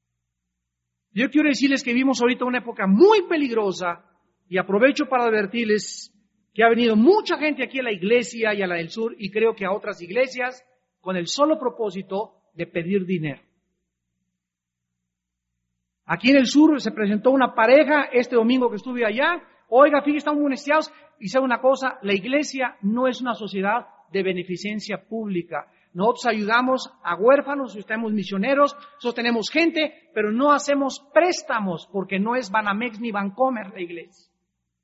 Yo quiero decirles que vivimos ahorita una época muy peligrosa y aprovecho para advertirles que ha venido mucha gente aquí a la iglesia y a la del sur y creo que a otras iglesias con el solo propósito de pedir dinero. Aquí en el sur se presentó una pareja este domingo que estuve allá. Oiga, fíjense, estamos beneficiados. Y sabe una cosa, la iglesia no es una sociedad de beneficencia pública. Nosotros ayudamos a huérfanos, estamos misioneros, nosotros tenemos gente, pero no hacemos préstamos porque no es Banamex ni Bancomer la iglesia.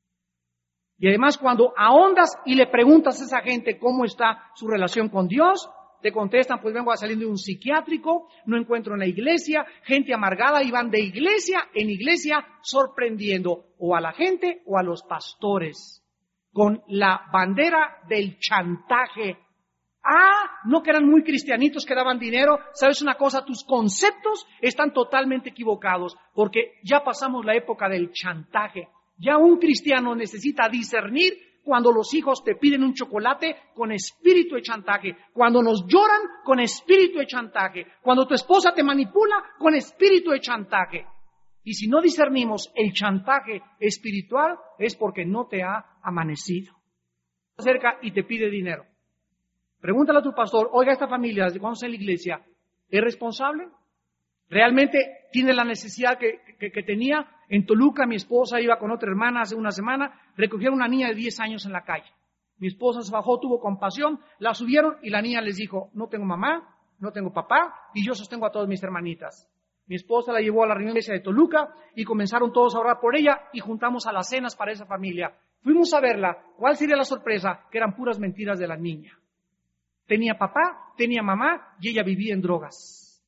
Y además cuando ahondas y le preguntas a esa gente cómo está su relación con Dios, te contestan, pues vengo saliendo de un psiquiátrico, no encuentro en la iglesia, gente amargada y van de iglesia en iglesia sorprendiendo o a la gente o a los pastores con la bandera del chantaje. Ah, no que eran muy cristianitos que daban dinero. ¿Sabes una cosa? Tus conceptos están totalmente equivocados porque ya pasamos la época del chantaje. Ya un cristiano necesita discernir cuando los hijos te piden un chocolate con espíritu de chantaje, cuando nos lloran con espíritu de chantaje, cuando tu esposa te manipula con espíritu de chantaje. Y si no discernimos el chantaje espiritual es porque no te ha amanecido. Se acerca y te pide dinero. Pregúntale a tu pastor, oiga, esta familia, ¿desde cuándo está en la iglesia? ¿Es responsable? ¿Realmente tiene la necesidad que, que, que tenía? En Toluca, mi esposa iba con otra hermana hace una semana, recogieron una niña de diez años en la calle. Mi esposa se bajó, tuvo compasión, la subieron y la niña les dijo, no tengo mamá, no tengo papá y yo sostengo a todas mis hermanitas. Mi esposa la llevó a la reunión de iglesia de Toluca y comenzaron todos a orar por ella y juntamos a las cenas para esa familia. Fuimos a verla. ¿Cuál sería la sorpresa? Que eran puras mentiras de la niña. Tenía papá, tenía mamá y ella vivía en drogas.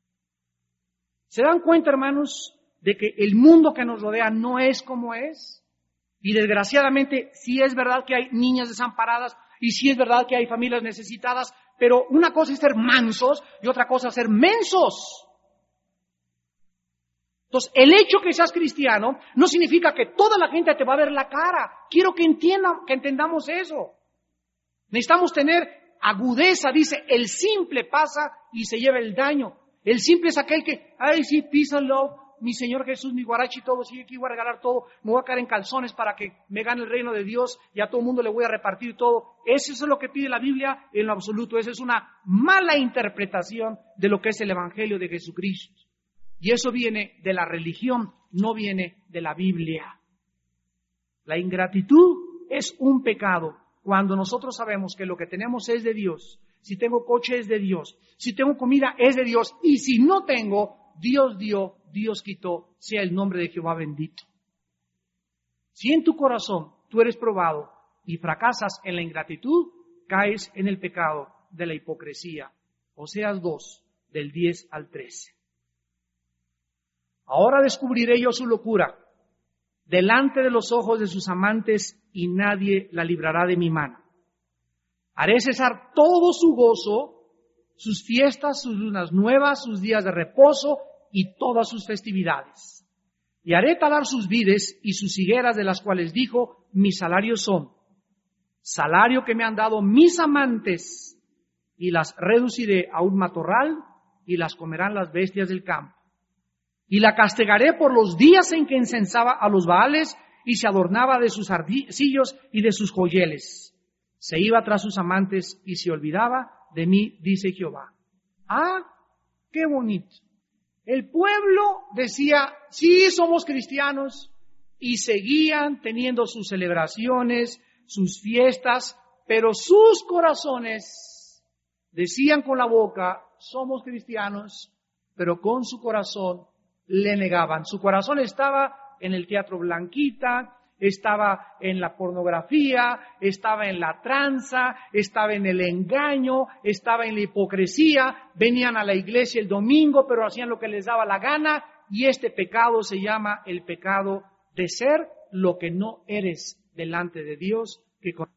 ¿Se dan cuenta, hermanos, de que el mundo que nos rodea no es como es? Y desgraciadamente, sí es verdad que hay niñas desamparadas y sí es verdad que hay familias necesitadas, pero una cosa es ser mansos y otra cosa es ser mensos. Entonces, el hecho que seas cristiano no significa que toda la gente te va a ver la cara. Quiero que entiendan, que entendamos eso. Necesitamos tener agudeza, dice, el simple pasa y se lleva el daño. El simple es aquel que, ay, sí, peace and love, mi Señor Jesús, mi guarachi, todo, sí, aquí voy a regalar todo, me voy a caer en calzones para que me gane el reino de Dios y a todo el mundo le voy a repartir todo. Eso es lo que pide la Biblia en lo absoluto. Esa es una mala interpretación de lo que es el Evangelio de Jesucristo. Y eso viene de la religión, no viene de la Biblia. La ingratitud es un pecado. Cuando nosotros sabemos que lo que tenemos es de Dios, si tengo coche es de Dios, si tengo comida es de Dios, y si no tengo, Dios dio, Dios quitó, sea el nombre de Jehová bendito. Si en tu corazón tú eres probado y fracasas en la ingratitud, caes en el pecado de la hipocresía. Oseas dos, del diez al trece. Ahora descubriré yo su locura delante de los ojos de sus amantes y nadie la librará de mi mano. Haré cesar todo su gozo, sus fiestas, sus lunas nuevas, sus días de reposo y todas sus festividades. Y haré talar sus vides y sus higueras de las cuales dijo, mis salarios son salario que me han dado mis amantes y las reduciré a un matorral y las comerán las bestias del campo. Y la castigaré por los días en que incensaba a los Baales y se adornaba de sus arcillos y de sus joyeles. Se iba tras sus amantes y se olvidaba de mí, dice Jehová. Ah, qué bonito. El pueblo decía, sí, somos cristianos, y seguían teniendo sus celebraciones, sus fiestas, pero sus corazones decían con la boca, somos cristianos, pero con su corazón le negaban. Su corazón estaba en el teatro Blanquita, estaba en la pornografía, estaba en la tranza, estaba en el engaño, estaba en la hipocresía. Venían a la iglesia el domingo, pero hacían lo que les daba la gana, y este pecado se llama el pecado de ser lo que no eres delante de Dios. Que con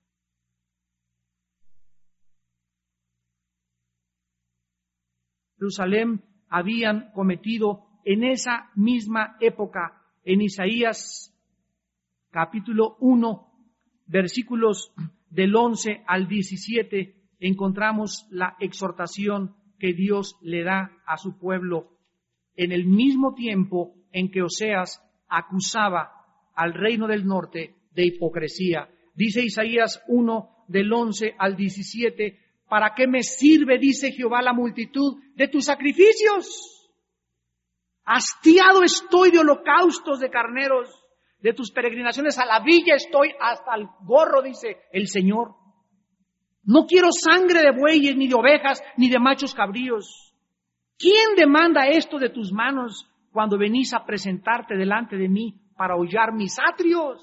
Jerusalén habían cometido en esa misma época. En Isaías capítulo uno, versículos del once al diecisiete, encontramos la exhortación que Dios le da a su pueblo en el mismo tiempo en que Oseas acusaba al reino del norte de hipocresía. Dice Isaías uno, del once al diecisiete, ¿para qué me sirve, dice Jehová, la multitud de tus sacrificios? Hastiado estoy de holocaustos de carneros, de tus peregrinaciones a la villa estoy hasta el gorro, dice el Señor. No quiero sangre de bueyes, ni de ovejas, ni de machos cabríos. ¿Quién demanda esto de tus manos cuando venís a presentarte delante de mí para hollar mis atrios?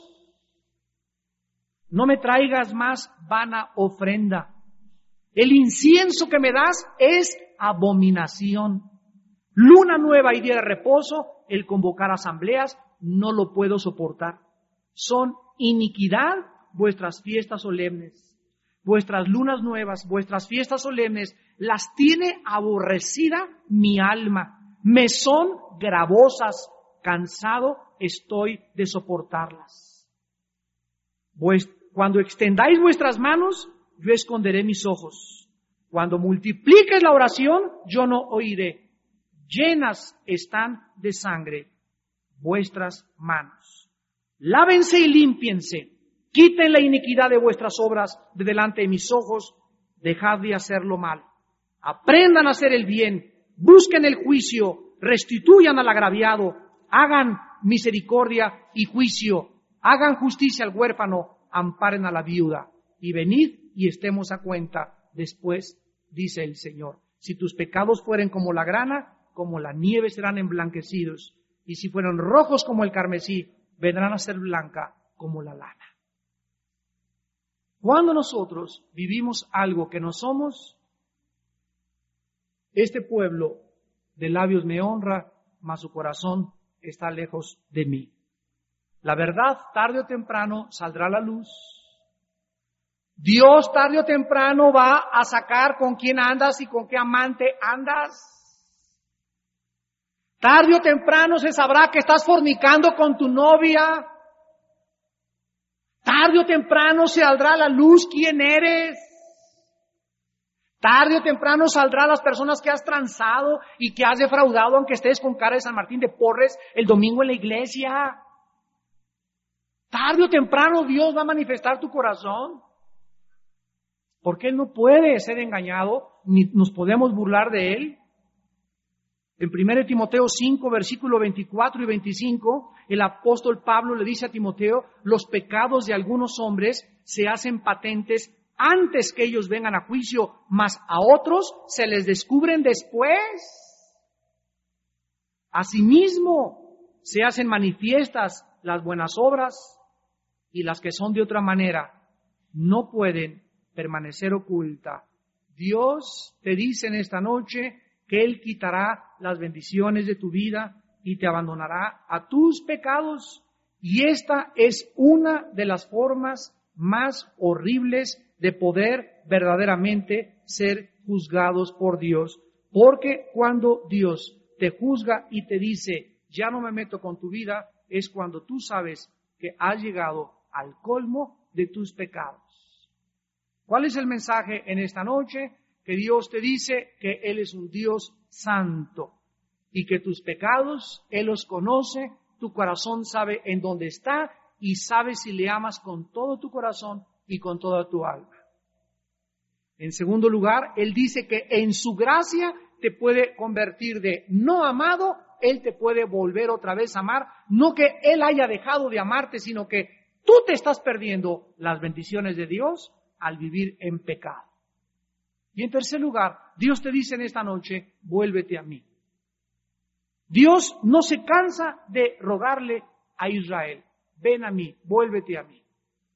No me traigas más vana ofrenda. El incienso que me das es abominación. Luna nueva y día de reposo, el convocar asambleas, no lo puedo soportar. Son iniquidad vuestras fiestas solemnes. Vuestras lunas nuevas, vuestras fiestas solemnes, las tiene aborrecida mi alma. Me son gravosas, cansado estoy de soportarlas. Pues cuando extendáis vuestras manos, yo esconderé mis ojos. Cuando multipliques la oración, yo no oiré. Llenas están de sangre vuestras manos. Lávense y límpiense. Quiten la iniquidad de vuestras obras de delante de mis ojos. Dejad de hacer lo malo. Aprendan a hacer el bien. Busquen el juicio. Restituyan al agraviado. Hagan misericordia y juicio. Hagan justicia al huérfano. Amparen a la viuda. Y venid y estemos a cuenta. Después, dice el Señor, si tus pecados fueren como la grana, como la nieve serán emblanquecidos. Y si fueran rojos como el carmesí, vendrán a ser blanca como la lana. Cuando nosotros vivimos algo que no somos, este pueblo de labios me honra, mas su corazón está lejos de mí. La verdad, tarde o temprano, saldrá a la luz. Dios tarde o temprano va a sacar con quién andas y con qué amante andas. Tarde o temprano se sabrá que estás fornicando con tu novia. Tarde o temprano se saldrá a la luz quién eres. Tarde o temprano saldrá las personas que has transado y que has defraudado, aunque estés con cara de San Martín de Porres el domingo en la iglesia. Tarde o temprano Dios va a manifestar tu corazón. Porque Él no puede ser engañado, ni nos podemos burlar de Él. En primera Timoteo cinco, versículo veinticuatro y veinticinco, el apóstol Pablo le dice a Timoteo, los pecados de algunos hombres se hacen patentes antes que ellos vengan a juicio, mas a otros se les descubren después. Asimismo, se hacen manifiestas las buenas obras y las que son de otra manera no pueden permanecer oculta. Dios te dice en esta noche que Él quitará las bendiciones de tu vida y te abandonará a tus pecados. Y esta es una de las formas más horribles de poder verdaderamente ser juzgados por Dios. Porque cuando Dios te juzga y te dice, ya no me meto con tu vida, es cuando tú sabes que has llegado al colmo de tus pecados. ¿Cuál es el mensaje en esta noche? Que Dios te dice que Él es un Dios santo y que tus pecados Él los conoce, tu corazón sabe en dónde está y sabe si le amas con todo tu corazón y con toda tu alma. En segundo lugar, Él dice que en su gracia te puede convertir de no amado, Él te puede volver otra vez a amar, no que Él haya dejado de amarte, sino que tú te estás perdiendo las bendiciones de Dios al vivir en pecado. Y en tercer lugar, Dios te dice en esta noche, vuélvete a mí. Dios no se cansa de rogarle a Israel, ven a mí, vuélvete a mí.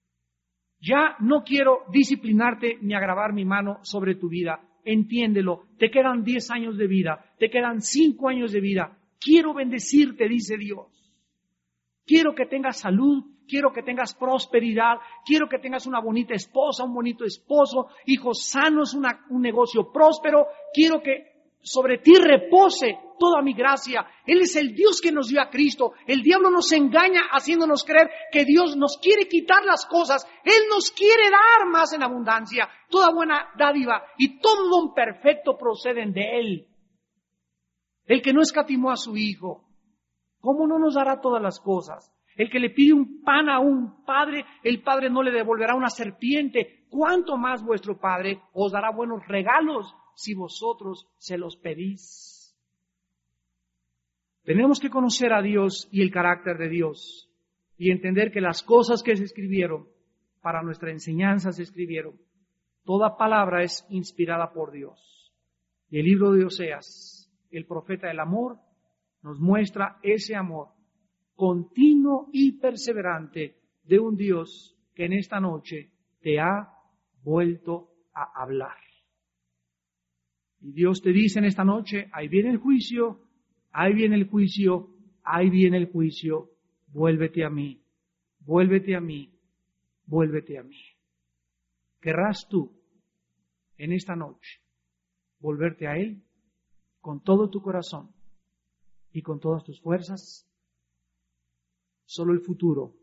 Ya no quiero disciplinarte ni agravar mi mano sobre tu vida. Entiéndelo, te quedan diez años de vida, te quedan cinco años de vida. Quiero bendecirte, dice Dios. Quiero que tengas salud, quiero que tengas prosperidad, quiero que tengas una bonita esposa, un bonito esposo, hijos sanos, una, un negocio próspero. Quiero que sobre ti repose toda mi gracia. Él es el Dios que nos dio a Cristo. El diablo nos engaña haciéndonos creer que Dios nos quiere quitar las cosas. Él nos quiere dar más en abundancia. Toda buena dádiva y todo don perfecto proceden de Él. El que no escatimó a su Hijo, ¿cómo no nos dará todas las cosas? El que le pide un pan a un padre, el padre no le devolverá una serpiente. ¿Cuánto más vuestro Padre os dará buenos regalos si vosotros se los pedís? Tenemos que conocer a Dios y el carácter de Dios y entender que las cosas que se escribieron para nuestra enseñanza se escribieron Toda palabra es inspirada por Dios. Y el libro de Oseas, el profeta del amor, nos muestra ese amor continuo y perseverante de un Dios que en esta noche te ha vuelto a hablar. Y Dios te dice en esta noche, ahí viene el juicio, ahí viene el juicio, ahí viene el juicio, vuélvete a mí, vuélvete a mí, vuélvete a mí. ¿Querrás tú en esta noche volverte a Él con todo tu corazón y con todas tus fuerzas? Solo el futuro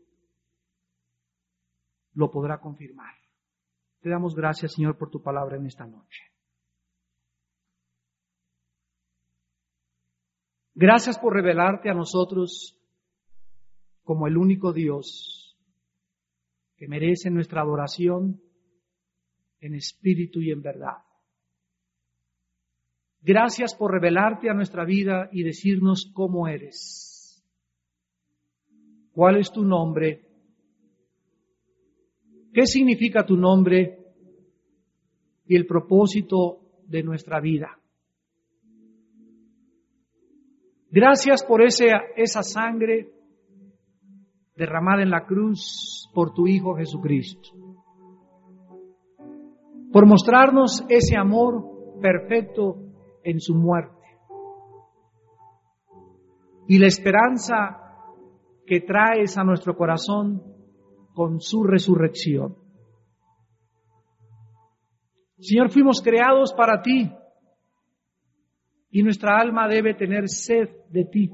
lo podrá confirmar. Te damos gracias, Señor, por tu palabra en esta noche. Gracias por revelarte a nosotros como el único Dios que merece nuestra adoración en espíritu y en verdad. Gracias por revelarte a nuestra vida y decirnos cómo eres. ¿Cuál es tu nombre? ¿Qué significa tu nombre y el propósito de nuestra vida? Gracias por ese, esa sangre derramada en la cruz por tu Hijo Jesucristo. Por mostrarnos ese amor perfecto en su muerte. Y la esperanza que traes a nuestro corazón con su resurrección. Señor, fuimos creados para ti. Y nuestra alma debe tener sed de ti.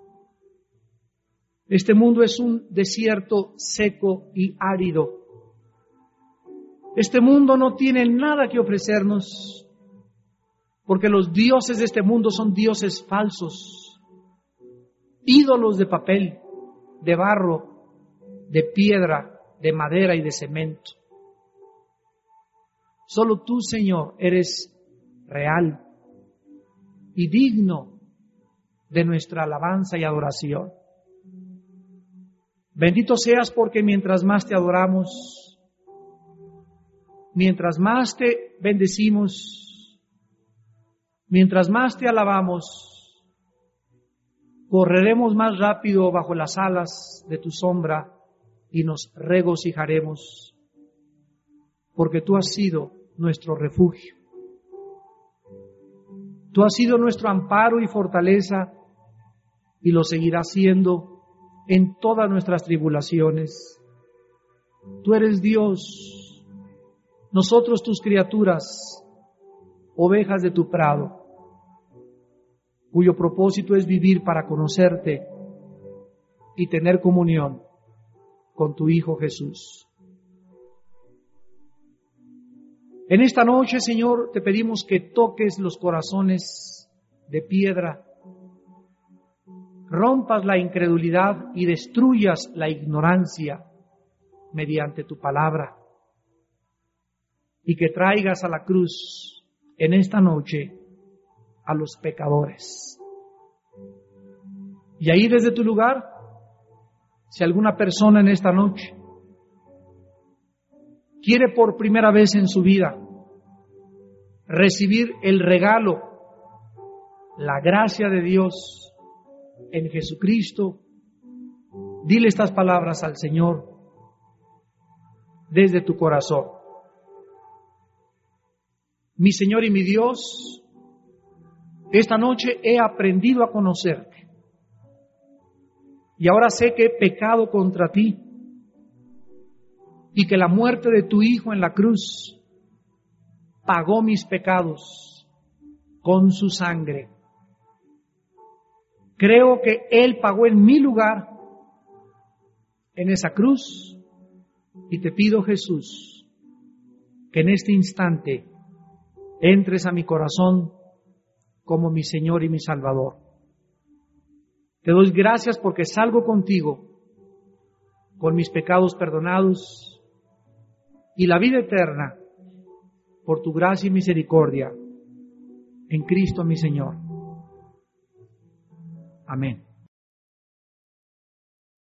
Este mundo es un desierto seco y árido. Este mundo no tiene nada que ofrecernos, porque los dioses de este mundo son dioses falsos, ídolos de papel, de barro, de piedra, de madera y de cemento. Solo tú, Señor, eres real y digno de nuestra alabanza y adoración. Bendito seas porque mientras más te adoramos, mientras más te bendecimos, mientras más te alabamos, correremos más rápido bajo las alas de tu sombra y nos regocijaremos, porque tú has sido nuestro refugio. Tú has sido nuestro amparo y fortaleza y lo seguirás siendo en todas nuestras tribulaciones. Tú eres Dios, nosotros tus criaturas, ovejas de tu prado, cuyo propósito es vivir para conocerte y tener comunión con tu Hijo Jesús. En esta noche, Señor, te pedimos que toques los corazones de piedra, rompas la incredulidad y destruyas la ignorancia mediante tu palabra, y que traigas a la cruz en esta noche a los pecadores. Y ahí desde tu lugar, si alguna persona en esta noche quiere por primera vez en su vida recibir el regalo, la gracia de Dios en Jesucristo, dile estas palabras al Señor desde tu corazón. Mi Señor y mi Dios, esta noche he aprendido a conocerte y ahora sé que he pecado contra ti y que la muerte de tu Hijo en la cruz pagó mis pecados con su sangre. Creo que Él pagó en mi lugar en esa cruz y te pido, Jesús, que en este instante entres a mi corazón como mi Señor y mi Salvador. Te doy gracias porque salgo contigo con mis pecados perdonados y la vida eterna por tu gracia y misericordia en Cristo mi Señor. Amén.